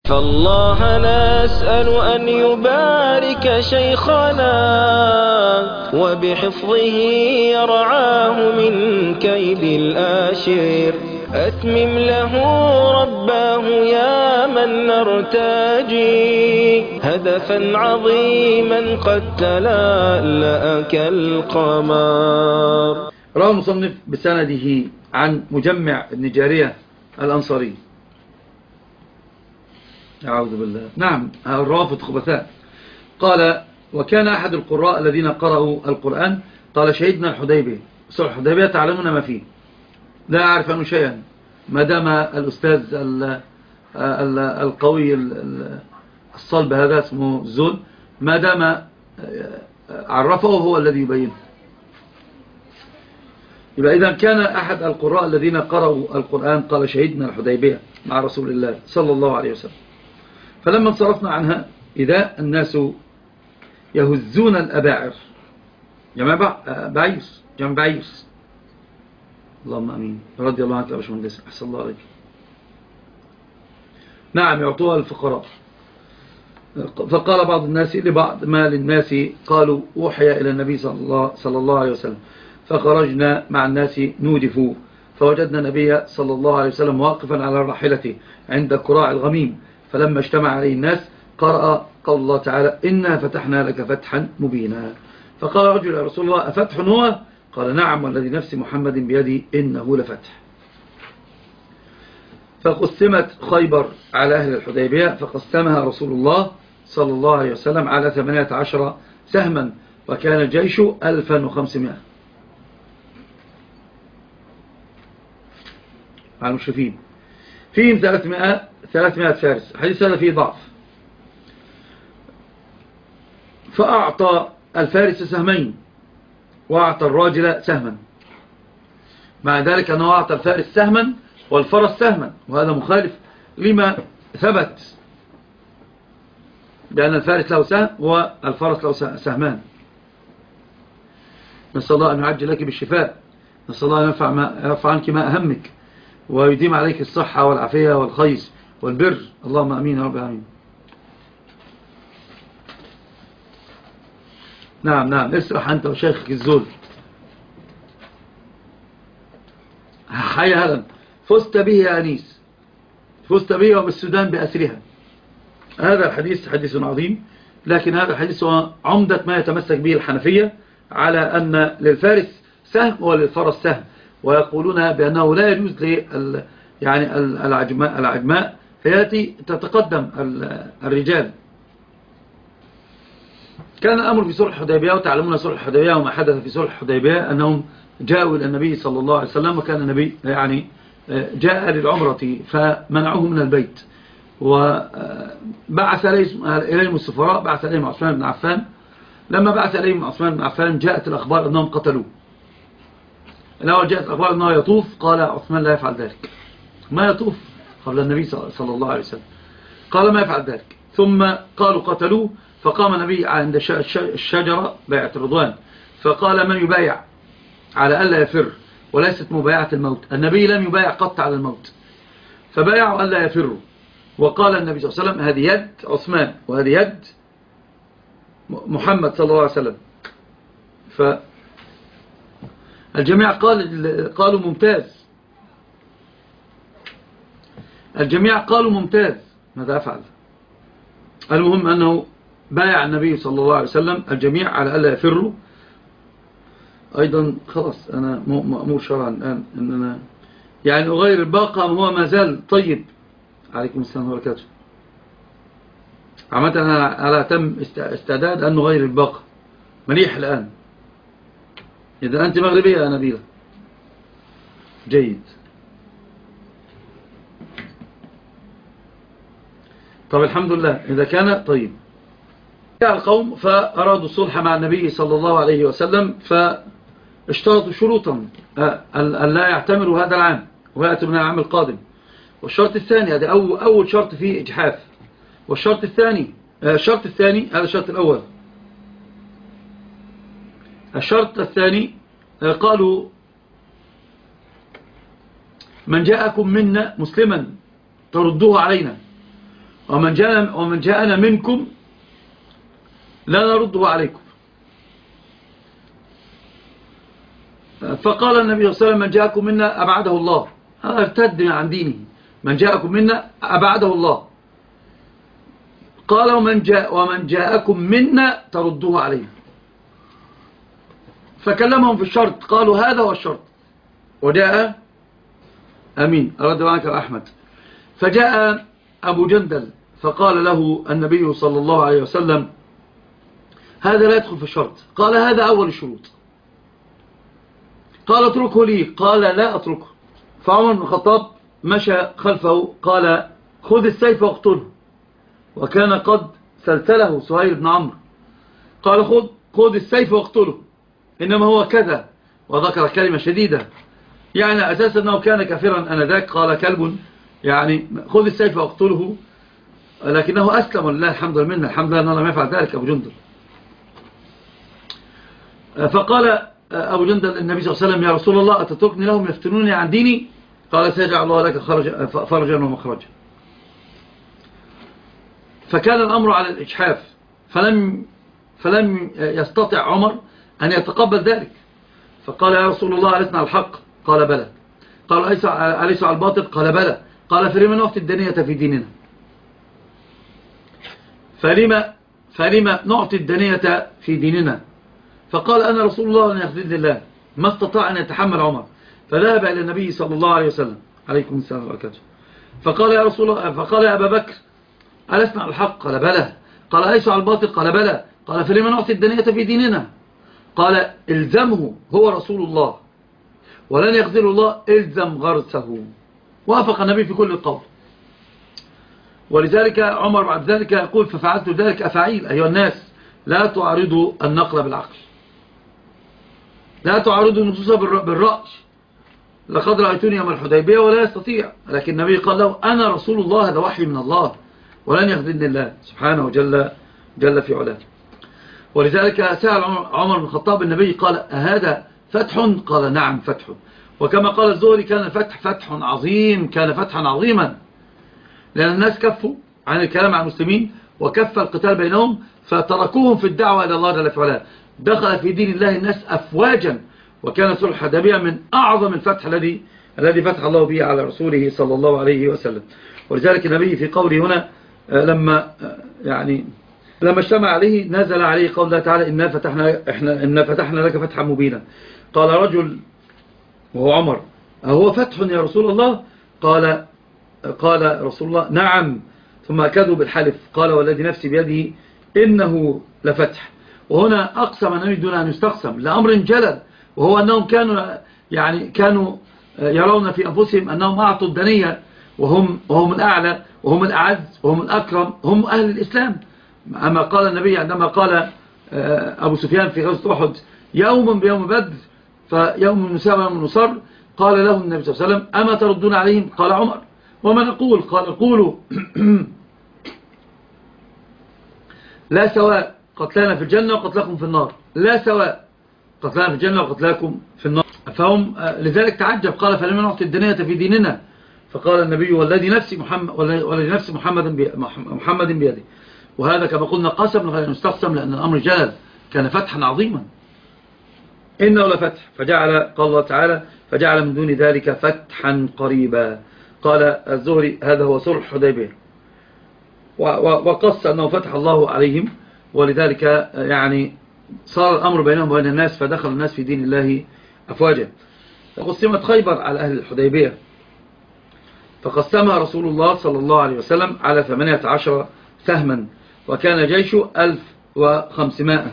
فالله نسأل أن يبارك شيخنا وبحفظه يرعاه من كيد الآشر. أتمم له رباه يا من نرتجي هدفا عظيما قد تلألأ كالقمر. روى المصنف بسنده عن مجمع بن جارية الأنصاري. أعوذ بالله. نعم، الرافض خبثاء. قال: وكان أحد القراء الذين قرأوا القرآن قال: شهدنا الحديبية. صلح الحديبية تعلمون ما فيه، لا أعرف عنه شيئا، ما دام الأستاذ القوي الصلب هذا اسمه الزول، ما دام عرفه هو الذي يبينه. يبقى إذا كان أحد القراء الذين قرأوا القرآن قال: شهدنا الحديبية مع رسول الله صلى الله عليه وسلم. فلما انصرفنا عنها إذا الناس يهزون الأباعر، جمع بعيس، جمع بعيس. اللهم أمين. رضي الله عنك يا باشمهندس، أحسن الله عليك. نعم، يعطوها الفقراء. فقال بعض الناس لبعض ما للناس، قالوا: أوحي إلى النبي صلى الله عليه وسلم. فخرجنا مع الناس نودف، فوجدنا النبي صلى الله عليه وسلم واقفا على راحلته عند كراع الغميم. فلما اجتمع عليه الناس قرأ قول الله تعالى: إنا فتحنا لك فتحا مبينا. فقال رجل: يا رسول الله، أفتح هو؟ قال: نعم، والذي نفس محمد بيدي إنه لفتح. فقسمت خيبر على أهل الحديبية، فقسمها رسول الله صلى الله عليه وسلم على 18 سهما، وكان الجيش 1500 على المشرفين، فيهم 300 فارس. حديث هذا فيه ضعف. فأعطى الفارس سهمين وأعطى الراجل سهما، مع ذلك أنه أعطى الفارس سهما والفرس سهما، وهذا مخالف لما ثبت، لأن الفارس له سهم والفرس له سهمان. نسأل الله أن يعجل لك بالشفاء، نسأل الله أن يرفع عنك ما أهمك ويديم عليك الصحة والعافية والخير والبر، اللهم أمين يا رب العالمين. نعم اسرح أنت وشيخك الزول. حي هلا، فزت به يا أنيس، فزت به وبالسودان بأسرها. هذا الحديث حديث عظيم، لكن هذا الحديث هو عمدة ما يتمسك به الحنفية على أن للفارس سهم وللفرس سهم، ويقولون بأنه لا يجوز يعني العجماء فيأتي تتقدم الرجال. كان الأمر في صلح الحديبية، وتعلمون صلح الحديبية وما حدث في صلح الحديبية أنهم جاءوا إلى النبي صلى الله عليه وسلم، وكان النبي يعني جاء للعمرة فمنعوه من البيت، وبعث إليهم السفراء، بعث إليهم عثمان بن عفان. لما بعث إليهم عثمان بن عفان جاءت الأخبار أنهم قتلوه. الأول جاءت الأخبار أنه يطوف، قال عثمان: لا يفعل ذلك، ما يطوف قبل النبي صلى الله عليه وسلم، قال ما يفعل ذلك. ثم قالوا قتلوه، فقام النبي عند الشجرة بيعة الرضوان، فقال: من يبايع على ألا يفر؟ وليست مبايعة الموت، النبي لم يبايع قط على الموت، فبايعوا ألا يفروا. وقال النبي صلى الله عليه وسلم: هذه يد عثمان وهذه يد محمد صلى الله عليه وسلم. فالجميع قالوا ممتاز، الجميع قالوا ممتاز، ماذا أفعل؟ المهم أنه بايع النبي صلى الله عليه وسلم الجميع على ألا يفروا. أيضا خلاص أنا مأمور شرعا الآن أن أنا يعني أغير الباقة، هو ما زال طيب. عليكم السلام وبركاته. عامة أنا على تم استعداد أن نغير الباقة، مليح الآن. إذا أنت مغربية يا نبيلة، جيد. طب الحمد لله إذا كان طيب. جاء القوم فأرادوا الصلح مع النبي صلى الله عليه وسلم، فاشترطوا شروطا أن لا يعتمروا هذا العام ويأتوا من العام القادم. والشرط الثاني، هذا أول شرط فيه إجحاف. والشرط الثاني هذا الشرط الأول. الشرط الثاني قالوا: من جاءكم منا مسلما تردوه علينا، ومن جاءنا منكم لا نرده عليكم. فقال النبي صلى الله عليه وسلم من جاءكم منا أبعده الله. هذا ارتد عن دينه. من جاءكم منا أبعده الله. قال ومن جاءكم منا تردوه عليه. فكلمهم في الشرط، قالوا هذا هو الشرط. وجاء أمين أراد معك أحمد، فجاء أبو جندل فقال له النبي صلى الله عليه وسلم هذا لا يدخل في الشرط. قال هذا أول الشروط. قال اتركه لي. قال لا أتركه. فعمر بن الخطاب مشى خلفه قال خذ السيف واقتله. وكان قد سلسله سهيل بن عمرو. قال خذ السيف واقتله إنما هو كذا، وذكر كلمة شديدة يعني أساسا أنه كان كافرا أنذاك. قال كلب يعني خذ السيف واقتله، لكنه أسلم لله الحمد لله، الحمد لله أنه لم يفعل ذلك أبو جندل. فقال أبو جندل النبي صلى الله عليه وسلم يا رسول الله أتتركني لهم يفتنوني عن ديني؟ قال سيجعل الله لك فرجا ومخرجا. فكان الأمر على الإجحاف، فلم يستطع عمر أن يتقبل ذلك. فقال يا رسول الله ألسنا على الحق؟ قال بلى. قال أليس على الباطل؟ قال بلى. قال فلما نعطي الدنية في ديننا؟ فلما نعطي الدنية في ديننا؟ فقال أنا رسول الله لن يخذل الله. ما استطاع أن يتحمل عمر، فذهب إلى النبي صلى الله عليه وسلم عليكم السلام وبركاته. فقال يا رسول الله، فقال يا أبا بكر ألسنا على الحق؟ قال بلى. قال أليس على الباطل؟ قال بلى. قال فلما نعطي الدنية في ديننا؟ قال الزمه، هو رسول الله ولن يخذل الله، الزم غرسه. وافق النبي في كل القول. ولذلك عمر بعد ذلك يقول ففعلت ذلك أفعيل. أيها الناس لا تعارضوا النقل بالعقل، لا تعارضوا النصوص بالرأي. لقد رأيتني يوم الحديبية ولا يستطيع، لكن النبي قال له أنا رسول الله، هذا وحي من الله ولن يخذلني الله سبحانه جل في علاه. ولذلك سأل عمر بن الخطاب النبي قال هذا فتح؟ قال نعم فتح. وكما قال الزهري كان الفتح فتح عظيم، كان فتحا عظيما، لأن الناس كفوا عن الكلام عن المسلمين وكف القتال بينهم، فتركوهم في الدعوة إلى الله جل في علاه. دخل في دين الله الناس أفواجا، وكان صلح الحديبية من أعظم الفتح الذي فتح الله به على رسوله صلى الله عليه وسلم. ولذلك النبي في قوله هنا لما اجتمع عليه نزل عليه قول الله تعالى إنا فتحنا لك فتحا مبينا. قال رجل وهو عمر أهو فتح يا رسول الله؟ قال رسول الله نعم، ثم أكدوا بالحلف. قال والذي نفسي بيده إنه لفتح. وهنا أقسم النبي دون أن يستقسم لأمر جلل، وهو أنهم كانوا يرون في أنفسهم أنهم أعطوا الدنية، وهم الأعلى وهم الأعز وهم الأكرم، هم أهل الإسلام. أما قال النبي عندما قال أبو سفيان في غزوة أحد يوم بيوم بدر فيوم النساء ويوم النصر، قال له النبي صلى الله عليه وسلم أما تردون عليهم؟ قال عمر وما نقول؟ قال قولوا لا سواء قتلانا في الجنة وقتلاكم في النار، لا سواء قتلانا في الجنة وقتلاكم في النار. فهم لذلك تعجب. قال فلما نعطي الدنية في ديننا؟ فقال النبي والذي نفس محمد بيده. وهذا كما قلنا قسم غير مستقسم، لأن الأمر جلل، كان فتحا عظيما. إنه لفتح. قال الله تعالى فجعل من دون ذلك فتحا قريبا. قال الزهري هذا هو صلح الحديبية، وقص أنه فتح الله عليهم، ولذلك صار الأمر بينهم وبين الناس، فدخل الناس في دين الله أفواجا. فقسمت خيبر على أهل الحديبية، فقسمها رسول الله صلى الله عليه وسلم على 18 سهما، وكان جيشه 1500.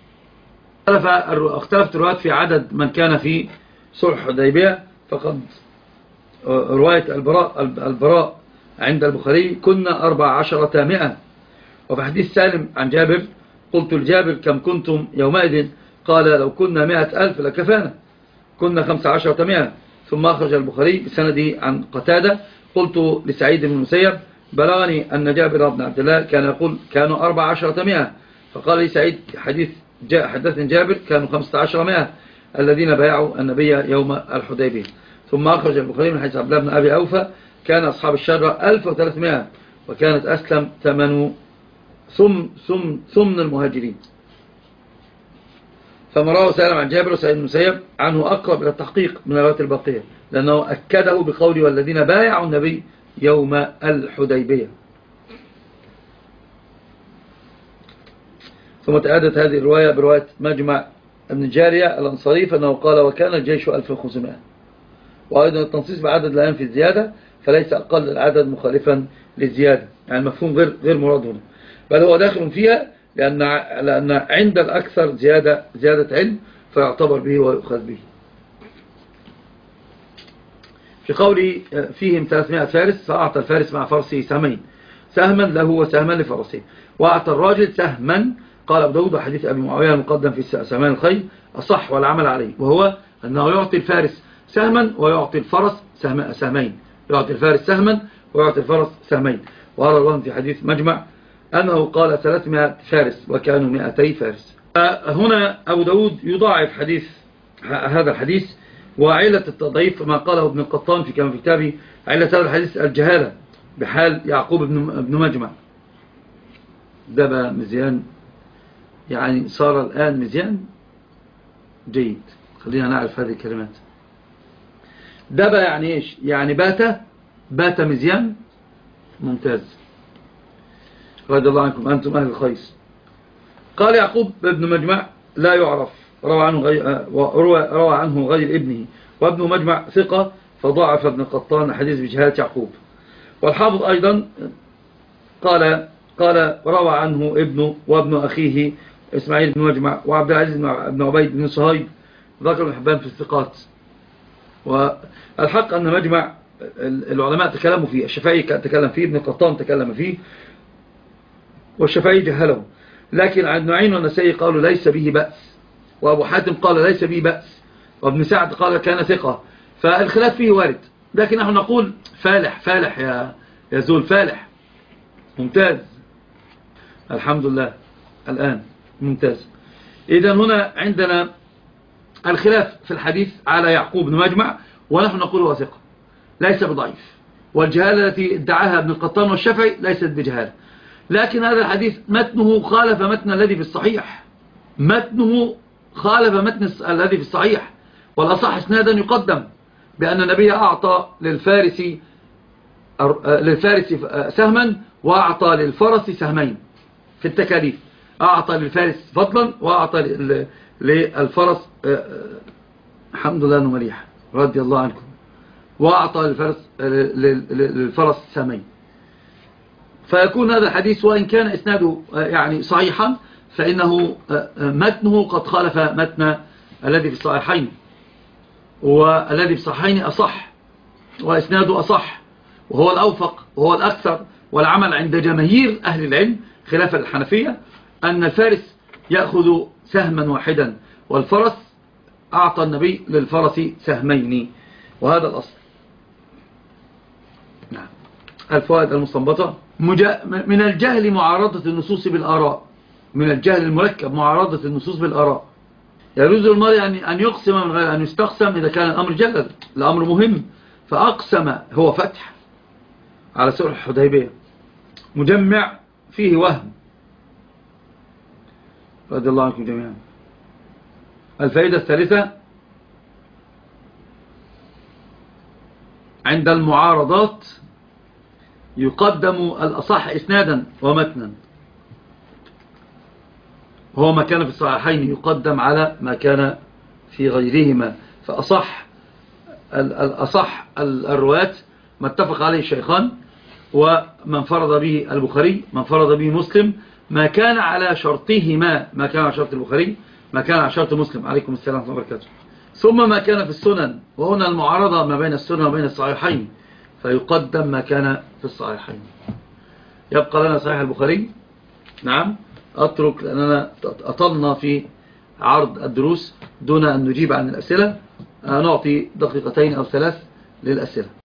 اختلفت الروايات في عدد من كان في صلح الحديبية. فقد رواية البراء عند البخاري كنا 1400. وفي حديث سالم عن جابر قلت لجابر كم كنتم يومئذ؟ قال لو كنا 100,000 لكفانا، كنا 1500. ثم أخرج البخاري بسنده عن قتادة قلت لسعيد بن المسيب بلغني أن جابر بن عبد الله كان يقول كانوا 1400. فقال لي سعيد حدثني جابر كانوا 1500 الذين بايعوا النبي يوم الحديبية. ثم أخرج البخاري من حديث عبد الله بن أبي أوفى كان أصحاب الشجرة 1300. وكانت أسلم ثمن ثمن المهاجرين. فما رواه سالم عن جابر وسعيد بن المسيب عنه أقرب إلى التحقيق من الروايات الباقية، لأنه أكده بقوله والذين بايعوا النبي يوم الحديبية. ثم تأدت هذه الرواية برواية مجمع ابن جارية الأنصاري فإنه قال وكان الجيش 1500. وأيضا التنصيص بعدد الأيام في الزيادة فليس أقل العدد مخالفا للزيادة، يعني المفهوم غير مراد هنا، بل هو داخل فيها لأن عند الأكثر زيادة علم فيعتبر به ويؤخذ به. في قوله فيهم 300 فارس فأعطى الفارس مع فرسه سهمين، سهما له وسهما لفرسه، وأعطى الراجل سهما. قال أبو داود وحديث أبي معاوية المقدم في سهمان الخيل أصح والعمل عليه، وهو أنه يعطي الفارس سهما ويعطي الفرس سهمين، يعطي الفارس سهما ويعطي الفرس سهمين. وهذا الوهم في حديث مجمع أنه قال 300 فارس وكانوا 200 فارس. هنا أبو داود يضاعف هذا الحديث، وعلة التضعيف ما قاله ابن القطان في كتابه علة هذا الحديث الجهالة بحال يعقوب ابن مجمع. دبا مزيان، يعني صار الآن مزيان جيد. خلينا نعرف هذه الكلمات. دبا يعني إيش؟ يعني بات مزيان ممتاز. رضي الله عنكم أنتم أهل الخيس. قال يعقوب ابن مجمع لا يعرف، روى عنه غير ابنه، وابن مجمع ثقة فضاعف ابن القطان حديث بجهالة يعقوب. والحافظ أيضا قال روى عنه ابنه وابن أخيه إسماعيل بن مجمع وعبد العزيز بن عبيد بن صهيب، ذكر ابن حبان في الثقات. والحق أن مجمع العلماء تكلموا فيه، الشافعي تكلم فيه، ابن القطان تكلم فيه، والشافعي جهله. لكن عن نعين والنسائي قالوا ليس به بأس، وأبو حاتم قال ليس به بأس، وابن سعد قال كان ثقة. فالخلاف فيه وارد، لكن نحن نقول فالح يا زول، فالح ممتاز، الحمد لله الآن ممتاز. إذن هنا عندنا الخلاف في الحديث على يعقوب بن مجمع، ونحن نقول هو ثقة ليس بضعيف، والجهالة التي ادعاها ابن القطان والشافعي ليست بجهالة. لكن هذا الحديث متنه خالف متن الذي في الصحيح، متنه خالف متن الذي في الصحيح. والأصح اسنادا يقدم بأن النبي أعطى للفارس سهما وأعطى للفرس سهمين في التكاليف، أعطى للفارس فضلا وأعطى للفرس الحمد لله مريح رضي الله عنكم، وأعطى للفرس سهمين. فيكون هذا الحديث وإن كان إسناده يعني صحيحا فإنه متنه قد خالف متن الذي في الصحيحين، والذي في الصحيحين أصح وإسناده أصح وهو الأوفق وهو الأكثر. والعمل عند جماهير أهل العلم خلاف الحنفية أن الفارس يأخذ سهما واحدا، والفرس أعطى النبي للفرس سهمين، وهذا الأصل. نعم. الفوائد المستنبطة: من الجهل معارضة النصوص بالآراء، من الجهل المركب معارضة النصوص بالآراء. يجوز للمرء أن يقسم من غير أن يستقسم إذا كان الأمر جلل، الأمر مهم، فأقسم هو فتح على سورة الحديبية، مجمع فيه وهم. رضي الله عنكم جميعا. الفائدة الثالثة: عند المعارضات يقدم الأصح إسنادا ومتنا، وهو ما كان في الصحيحين يقدم على ما كان في غيرهما. فأصح الروايات ما اتفق عليه الشيخان، ومن فرض به البخاري، من فرض به مسلم، ما كان على شرطهما، ما كان على شرط البخاري، ما كان على شرط مسلم، عليكم السلام ورحمة الله وبركاته. ثم ما كان في السنن، وهنا المعارضة ما بين السنن وبين الصحيحين، فيقدم ما كان في الصحيحين. يبقى لنا صحيح البخاري. نعم، أترك لأننا أطلنا في عرض الدروس دون أن نجيب عن الأسئلة. نعطي دقيقتين أو 3 للأسئلة.